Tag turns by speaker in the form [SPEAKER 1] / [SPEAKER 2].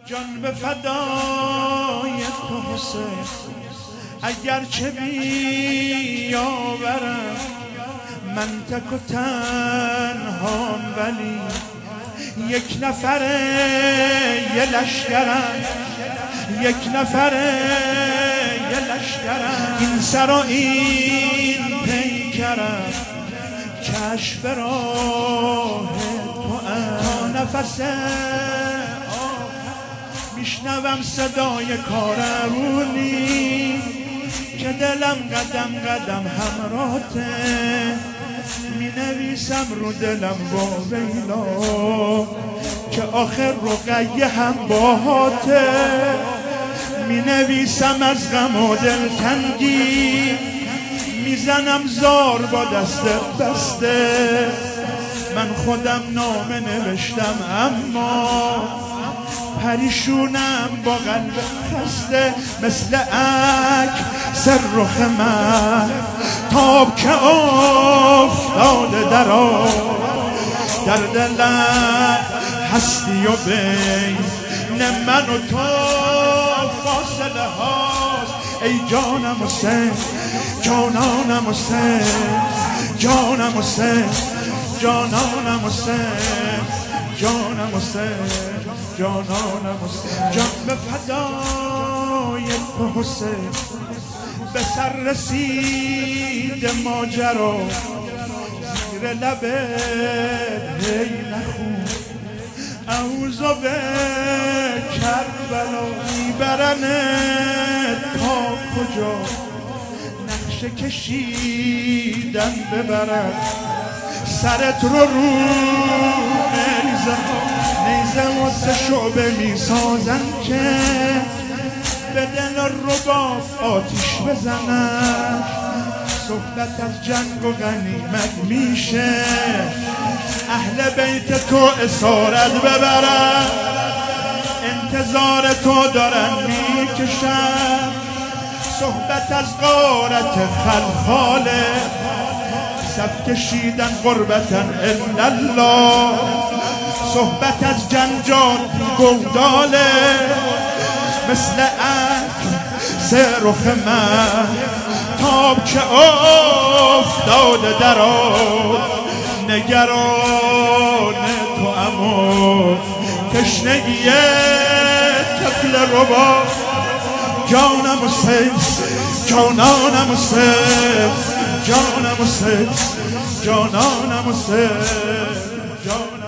[SPEAKER 1] جان به فدای تو حسین، اگر چه بیاورم من تک و تنهام، ولی یک نفره یه لشکرم، یک نفره یه لشکرم، این سر و این پیکرم، کشف راه تو تا نفس میشنوم صدای کارونی که دلم قدم قدم همراهته، می نویسم رو دلم با ویلا که آخر رقیه هم باهاته، می نویسم از غم و دلتنگی، میزنم زار با دست بسته، من خودم نامه نوشتم اما پریشونم با قلب خسته، مثل عکس رخ من تاب که افتاده در دلم هستی و بین من و تو فاصله هاست، ای جانم حسین، جانانم حسین، جانم حسین، جانانم حسین، جانم حسین، جانانم حسین، جان به فدای تو حسین، به سر رسید ماجرا، زیر لبت هی نخون اعوذ به کربلا، میبرنت تا کجا نقشه کشیدن ببرن، سرت رو نیزه واسه شعبه میسازن که به دل رباب آتیش بزنن، صحبت از جنگ و غنیمت میشه، اهل بیت تو اسارت ببرن، انتظار تو دارن میکشن، صحبت از غارت خلخاله، صف کشیدن غربتن الا الله، صحبت از جنجال گوداله، مثل عکس رخ من تاب که افتاده در آب، نگران تو اما تشنگی طفل ربا، جانم حسین، جانانم حسین، جانم حسین، جانانم حسین، جانم